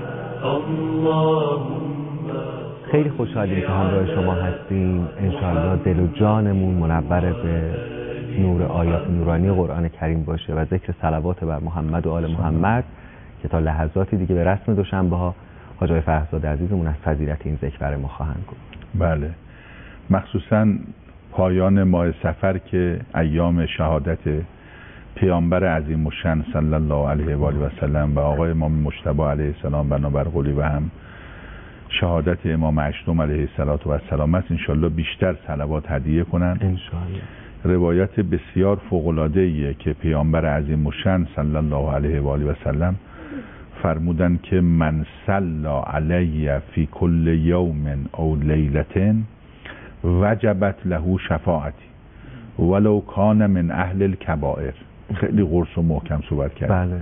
اللهم خیلی خوشحالیم که همراه شما هستیم. انشاءالله دل و جانمون منور به نور آیات نورانی قرآن کریم باشه و ذکر صلوات بر محمد و آل محمد که تا لحظاتی دیگه به رسم دوشنبه ها حاج آقای فرهزاد عزیزمون از فضیلت این ذکر برای ما خواهند گفت. بله، مخصوصا پایان ماه صفر که ایام شهادت پیامبر عظیم الشأن صلی الله علیه و آله و سلم و آقای امام مجتبی علیه السلام بنابر قولی و هم شهادت امام اشتم علیه السلام است. انشالله بیشتر صلوات هدیه کنند انشالله. روایت بسیار فوق‌العاده‌ایه که پیامبر عظیم الشأن صلی الله علیه و آله و سلم فرمودن که من صلی علی فی کل یوم او لیلة وجبت له شفاعتی ولو کان من اهل الکبائر. خیلی قرص و محکم صحبت کرد. بله.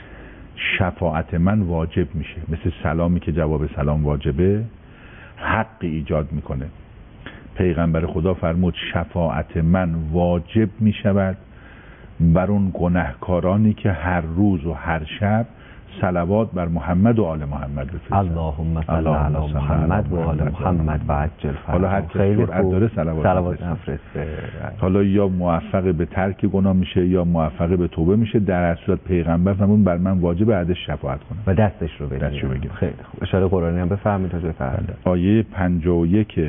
شفاعت من واجب میشه، مثل سلامی که جواب سلام واجبه، حقی ایجاد میکنه. پیغمبر خدا فرمود شفاعت من واجب میشود بر اون گناهکارانی که هر روز و هر شب صلوات بر محمد و آل محمد بفرستند. اللهم صل علی محمد و آل محمد و عجل فرجهم. حالا هر کسی جرأت داره صلوات نفرسته. حالا یا موفق به ترک گناه میشه یا موفق به توبه میشه. در هر صورت پیغمبر فرمود بر من واجب ازش شفاعت کنم و دستش رو بگیرم. خیلی خوب. اشاره قرآنی هم بفرمایید حاج فرهاد. آیه 51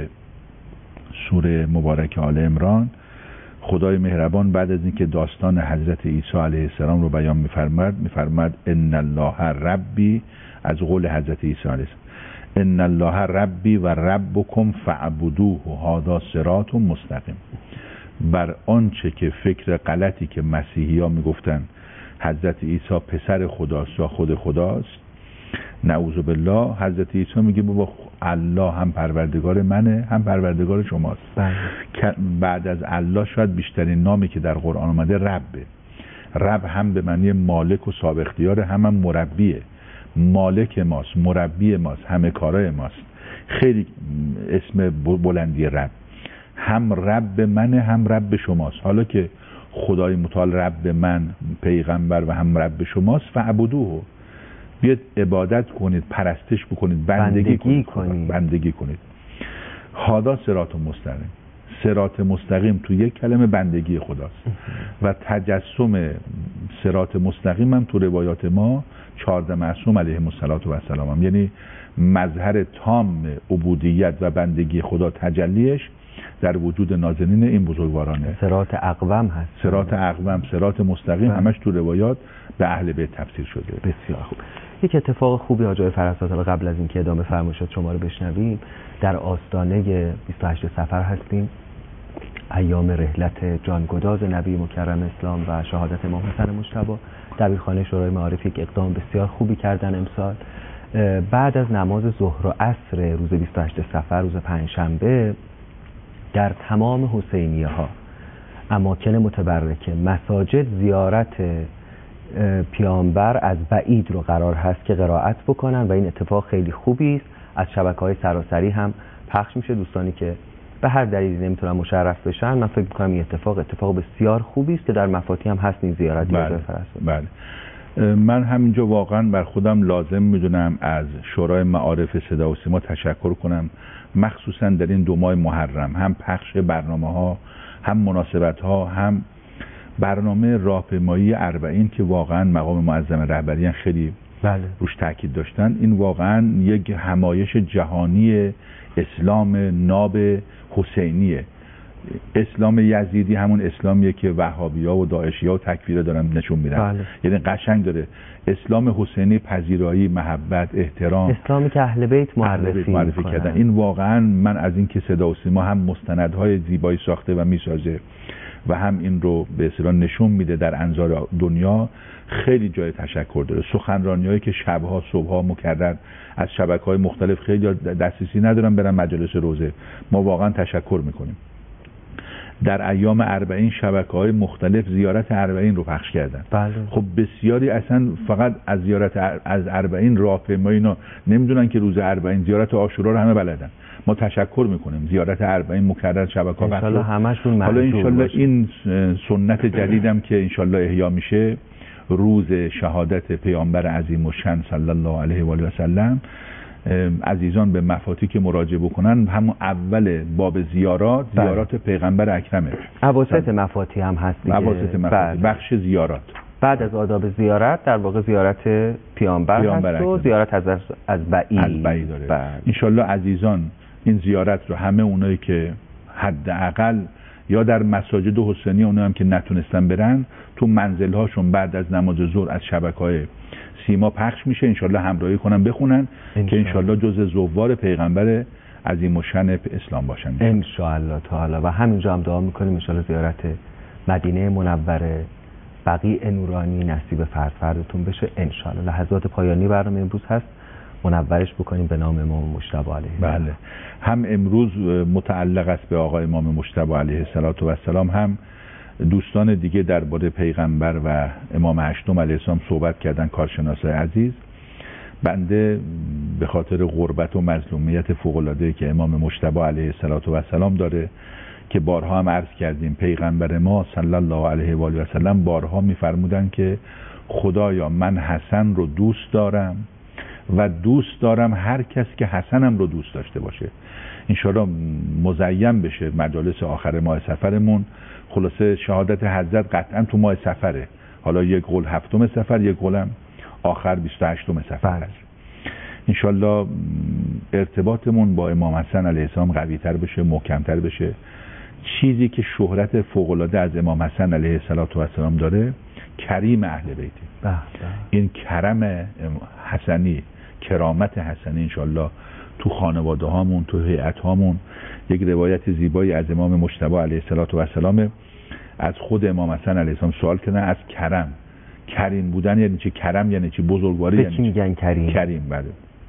سوره مبارک آل عمران، خدای مهربان بعد از اینکه داستان حضرت عیسی علیه السلام رو بیان میفرماد ان الله ربی، از قول حضرت عیسی علیه السلام ان الله ربی و ربکم فاعبدوه هذا صراط مستقیم. بر آنچه که فکر غلطی که مسیحی‌ها میگفتن حضرت عیسی پسر خداست یا خود خداست، نعوذ بالله، حضرت عیسی میگه بابا الله هم پروردگار منه هم پروردگار شماست. بعد از الله شاید بیشترین نامی که در قرآن اومده ربه. رب هم به معنی مالک و صاحب اختیاره، هم مربیه. مالک ماست، مربی ماست، همه کارای ماست. خیلی اسم بلندی رب. هم رب منه هم رب شماست. حالا که خدای متعال رب من، پیغمبر و هم رب شماست، فعبدوه، بیاد عبادت کنید، پرستش بکنید، بندگی کنید. هادا صراط مستقیم. صراط مستقیم تو یک کلمه بندگی خداست و تجسم صراط مستقیم هم تو روایات ما 14 معصوم علیهم السلام هم، یعنی مظهر تام عبودیت و بندگی خدا تجلیش در وجود نازنین این بزرگوارانه. صراط اقوم هست. صراط اقوم، صراط مستقیم همش تو روایات به اهل بیت تفسیر شده. بسیار خوب. یک اتفاق خوبی حاج آقای فرهزاد قبل از اینکه ادامه فرمایشات شما رو بشنویم، در آستانه 28 صفر هستیم، ایام رحلت جانگداز نبی مکرم اسلام و شهادت امام حسن مجتبی. دبیرخانه شورای معارف یک اقدام بسیار خوبی کردن امسال. بعد از نماز ظهر و عصر روز 28 صفر، روز پنجشنبه، در تمام حسینیه ها، اماکن متبرکه، مساجد، زیارت پیامبر از بعید رو قرار هست که قرائت بکنن و این اتفاق خیلی خوبی است. از شبکه‌های سراسری هم پخش میشه. دوستانی که به هر دلیلی نمیتونن مشرف بشن، من فکر می‌کنم این اتفاق بسیار خوبی است که در مفاتی هم هست این زیارت. بله. من همینجا واقعا بر خودم لازم میدونم از شورای معارف صدا و سیما تشکر کنم، مخصوصا در این 2 ماه محرم، هم پخش برنامه‌ها، هم مناسبت‌ها، هم برنامه راهپیمایی 40 که واقعا مقام معظم رهبریان خیلی روش تاکید داشتن. این واقعا یک همایش جهانی اسلام ناب حسینیه. اسلام یزیدی همون اسلامیه که وهابی‌ها و داعشی‌ها و تکفیرها دارن نشون میدن. یعنی قشنگ داره. اسلام حسینی پذیرایی، محبت، احترام، اسلامی که اهل بیت معرفی کردن. این واقعا من از این که صدا و سیما هم مستندهای زیبایی ساخته و میسازه و هم این رو به اصطلاح نشون میده در انظار دنیا، خیلی جای تشکر داره. سخنرانی‌هایی که شبها صبحها مکرر از شبکه‌های مختلف، خیلی دسترسی ندارن برن مجالس روزه، ما واقعا تشکر میکنیم. در ایام 40 شبکه‌های مختلف زیارت 40 رو پخش کردن. بله. خب بسیاری اصلا فقط از زیارت از 40 راهپیمایی اینا نمیدونن که روز 40 زیارت عاشورا رو همه بلدن. ما تشکر میکنیم زیارت 40 مکرر شبکه‌ها ان شاءالله همشون حالا ان شاءالله باشه. این سنت جدیدم که ان شاءالله احیا میشه، روز شهادت پیامبر عظیم الشأن صلی الله علیه و آله و سلم، عزیزان به مفاتیح که مراجعه بکنن همون اول باب زیارات پیغمبر اکرمه. اواسط مفاتیح هم هست دیگه. اواسط مفاتیح بخش زیارات. بعد از آداب زیارت در واقع زیارت پیامبر هست و زیارت از بعید داره. انشالله عزیزان این زیارت رو همه اونایی که حداقل یا در مساجد حسینی، اونایی هم که نتونستن برن تو منزل هاشون بعد از نماز ظهر از شبکه‌های سیما پخش میشه، انشالله همراهی کنن بخونن که انشالله جز زوار پیغمبر عظیم الشأن اسلام باشن انشالله تعالی. و همینجا هم دعا میکنیم انشالله زیارت مدینه منوره بقیع نورانی نصیب فردتون بشه انشالله. لحظات پایانی برنامه امروز هست، منورش بکنیم به نام امام مجتبی علیه. بله، هم امروز متعلق است به آقای امام مجتبی علیه السلام، هم دوستان دیگه درباره پیغمبر و امام هشتم علیه السلام صحبت کردن، کارشناسای عزیز. بنده به خاطر غربت و مظلومیت فوق‌العاده‌ای که امام مجتبی علیه السلام داره که بارها هم عرض کردیم، پیغمبر ما صلی الله علیه و آله و سلم بارها می‌فرمودن که خدایا من حسن رو دوست دارم و دوست دارم هر کس که حسنم رو دوست داشته باشه. انشاءالله مزین بشه مجالس آخر ماه سفرمون. خلاصه شهادت حضرت قطعا تو ماه سفره، حالا یک قول 7 سفر، یک قولم آخر 28 سفر هست. انشاءالله ارتباطمون با امام حسن علیه السلام قوی تر بشه، محکم تر بشه. چیزی که شهرت فوق‌العاده از امام حسن علیه السلام داره، کریم اهل بیته. این کرم حسنی، کرامت حسنی انشاءالله تو خانواده هامون، تو هیئت هامون. یک روایت زیبایی از امام مجتبی علیه السلام از خود امام حسن علیه السلام سوال کردن از کریم بودن یعنی چی؟ کرم یعنی چی؟ بزرگواری یعنی چی؟ میگن کریم. بله.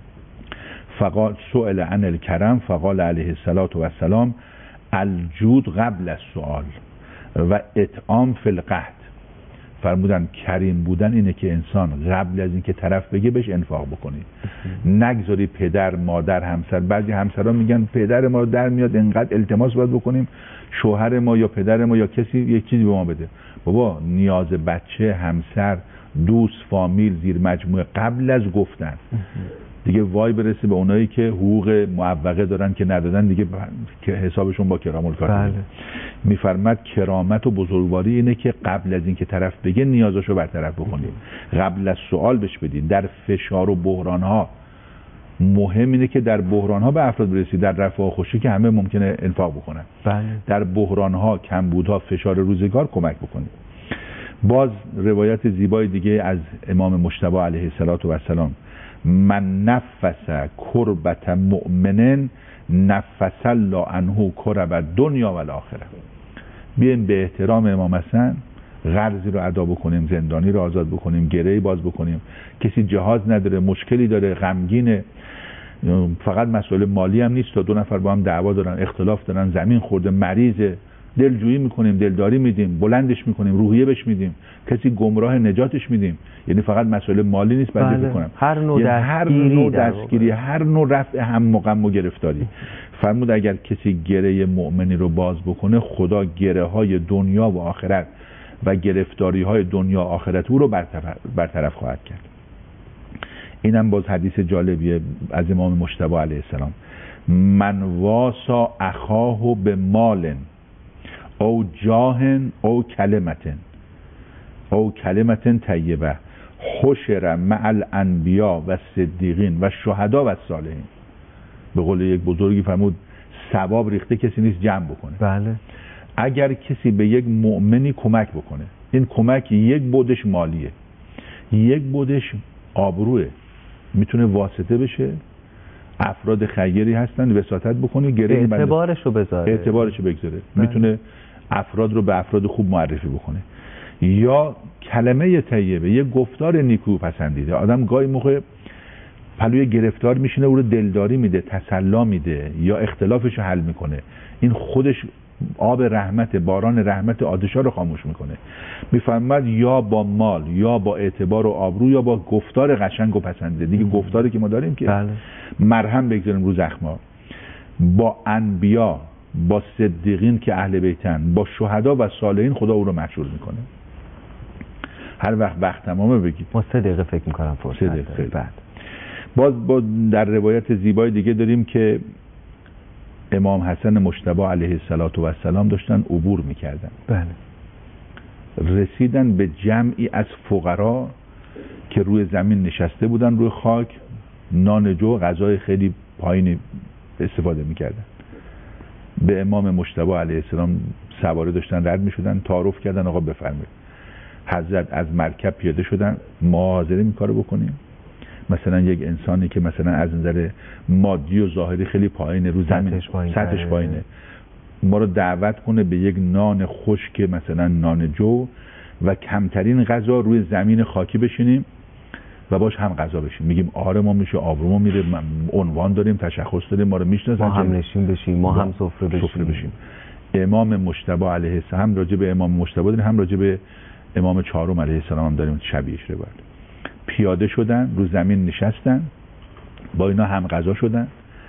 فقال سئل عن الکرم فقال علیه السلام الجود قبل السؤال و اطعام فی القحط. فرمودن کریم بودن اینه که انسان قبل از اینکه طرف بگه بهش انفاق بکنی، نگذاری پدر، مادر، همسر. بعضی همسران میگن پدر ما در میاد انقدر التماس باید بکنیم شوهر ما یا پدر ما یا کسی یک چیزی به ما بده. بابا نیاز بچه، همسر، دوست، فامیل، زیر مجموعه قبل از گفتن دیگه وای برسه به اونایی که حقوق معوقه دارن که ندادن دیگه که حسابشون با کرام الکاتبین. میفرماد کرامت و بزرگواری اینه که قبل از اینکه طرف بگه نیازشو برطرف بکنید، قبل از سوال بهش بدید. در فشار و بحران ها مهم اینه که در بحران ها به افراد برسید. در رفاه و خوشی که همه ممکنه انفاق بکنن، در بحران ها، کمبودها، فشار روزگار کمک بکنید. باز روایت زیبای دیگه از امام مجتبی علیه السلام، من نفس کربت مؤمن نفس الله عنه کرب دنیا و الاخره. بیایم به احترام امام حسن قرضی رو ادا بکنیم، زندانی رو آزاد بکنیم، گره‌ای باز بکنیم. کسی جهاز نداره، مشکلی داره، غمگینه، فقط مسئله مالی هم نیست، تا 2 نفر با هم دعوا دارن، اختلاف دارن، زمین خورده، مریضه، دلجویی میکنیم، دلداری میدیم، بلندش میکنیم، روحیه بهش میدیم، کسی گمراه نجاتش میدیم. یعنی فقط مسئله مالی نیست، بنده بکنم هر نوع دستگیری، هر نوع رفع هم و غم و گرفتاری. فرمود اگر کسی گره مؤمنی رو باز بکنه، خدا گره های دنیا و آخرت و گرفتاری های دنیا و آخرت او رو برطرف خواهد کرد. اینم باز حدیث جالبیه از امام مجتبی علیه السلام. من واسا اخاه به مال او جاهن او کلمتن طیبه حشر مع الانبیا و صدیقین و شهدا و صالحین. به قول یک بزرگی فرمود ثواب ریخته کسی نیست جمع بکنه. بله. اگر کسی به یک مؤمنی کمک بکنه، این کمک یک بودش مالیه، یک بودش آبروه، میتونه واسطه بشه، افراد خیری هستن، وساطت بکنه، اعتبارشو بگذاره. میتونه افراد رو به افراد خوب معرفی بکنه. یا کلمه طیبه، یه گفتار نیکو پسندیده. آدم گاهی موقع پلوی گرفتار میشینه، او رو دلداری میده، تسلا میده، یا اختلافش رو حل میکنه. این خودش آب رحمت، باران رحمت آدشا رو خاموش میکنه. میفرماد یا با مال یا با اعتبار و آبرو یا با گفتار قشنگ و پسنده. دیگه گفتاری که ما داریم که بله. مرهم بگذاریم رو زخما. با انبیا، با صدیقین که اهل بیتن، با شهدا و صالحین خدا او رو محشور میکنه. هر وقت تمامه بگید. ما 3 دقیقه فکر میکنم فرصت داریم. بعد باز در روایت زیبای دیگه داریم که امام حسن مجتبی علیه السلام داشتن عبور میکردن. بله. رسیدن به جمعی از فقرا که روی زمین نشسته بودن، روی خاک، نان جو، غذای خیلی پایینی استفاده میکردن. به امام مجتبی علیه السلام سواره داشتن رد میشدن، تعارف کردن آقا بفرمایید. حضرت از مرکب پیاده شدن، ما حاضریم این کارو بکنیم؟ مثلا یک انسانی که مثلا از نظر مادی و ظاهری خیلی پایینه، رو زمین سطحش پایینه، ما رو دعوت کنه به یک نان خشک، مثلا نان جو و کمترین غذا روی زمین خاکی بشینیم و باش هم غذا بشیم. میگیم آره ما میشه، آبرومون میره، عنوان داریم، تشخص داریم، ما رو میشناسن، ما هم نشین بشیم، ما هم سفره بشیم. امام مجتبی علیه السلام، هم راجع به امام مجتبی داریم، هم راجع به امام چهارم علیه السلام هم داریم شبیهش رو. پیاده شدن، رو زمین نشستن، با اینا هم غذا شدن،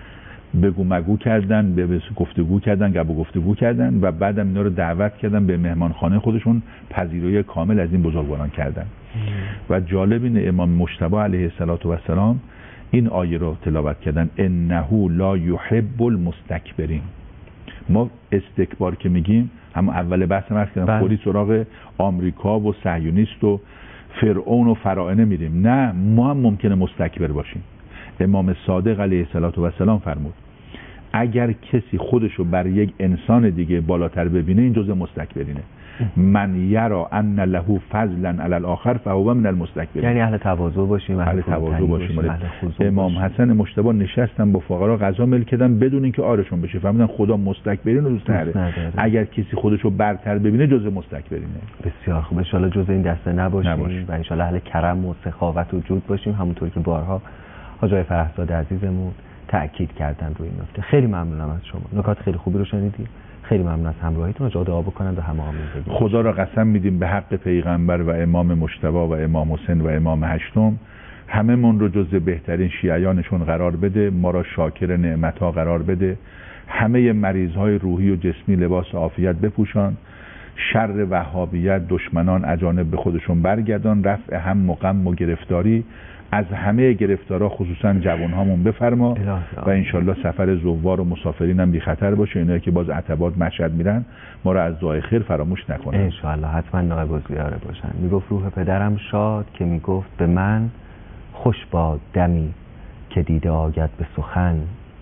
بگو مگو کردن، به گفتگو کردن، گپ و گفتگو کردن و بعدم اینا رو دعوت کردن به مهمانخانه خودشون، پذیرایی کامل از این بزرگواران کردن. و جالب اینه امام مجتبی علیه السلام این آیه رو تلاوت کردن: انه لا یحب المستکبرین. ما استکبار که میگیم، هم اول بحث ما کردم، فوری سراغ آمریکا و صهیونیست و فرعون و فراعنه میریم. نه، ما هم ممکنه مستکبر باشیم. امام صادق علیه السلام فرمود اگر کسی خودشو بر یک انسان دیگه بالاتر ببینه، این جزء مستکبرینه. من یرا ان له فضلا علی الاخر فهو من المستکبرین. یعنی اهل تواضع باشیم، اهل تواضع باشیم. امام حسن مجتبی نشستن با فقرا غذا میل کردن بدون اینکه آرشون بشه. فهمیدن خدا مستکبرین رو دوست نداره. اگر کسی خودشو برتر ببینه، جزء مستکبرینه. بسیار خوب. ان شاء الله جزء این دسته نباشیم و ان شاء الله اهل کرم و سخاوت و جود باشیم، همونطور که بارها حاج آقای فرهزاد عزیزمون تأکید کردن روی این نکته. خیلی ممنونم از شما، نکات خیلی خوبی رو شنیدید. خیلی ممنون از همراهیتون. جا دعا بکنم به همه آمین بگیم. خدا را قسم میدیم به حق پیغمبر و امام مجتبی و امام حسین و امام هشتم، همه من رو جز بهترین شیعیانشون قرار بده، ما را شاکر نعمتها قرار بده، همه مریضهای روحی و جسمی لباس عافیت بپوشان، شر وهابیت، دشمنان اجانب به خودشون برگردان، رفع هم و غم و گرفتاری از همه گرفتارا خصوصا جوانهامون بفرما و انشالله سفر زوار و مسافرین هم بی خطر باشه. اینایی که باز عتبات مشهد میرن ما را از دعای خیر فراموش نکنن انشالله. حتما نائب الزیاره باشن. میگفت روح پدرم شاد که میگفت به من خوش باد دمی که دیده آید به سخن،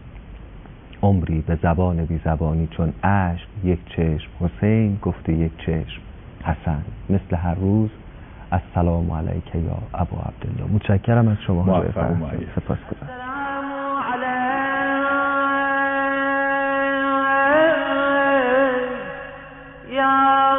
عمری به زبان بی زبانی چون اشک، یک چشم حسین گفته یک چشم حسن، مثل هر روز السلام علیک یا ابا عبدالله. متشکرم از شما. سپاسگزارم. یا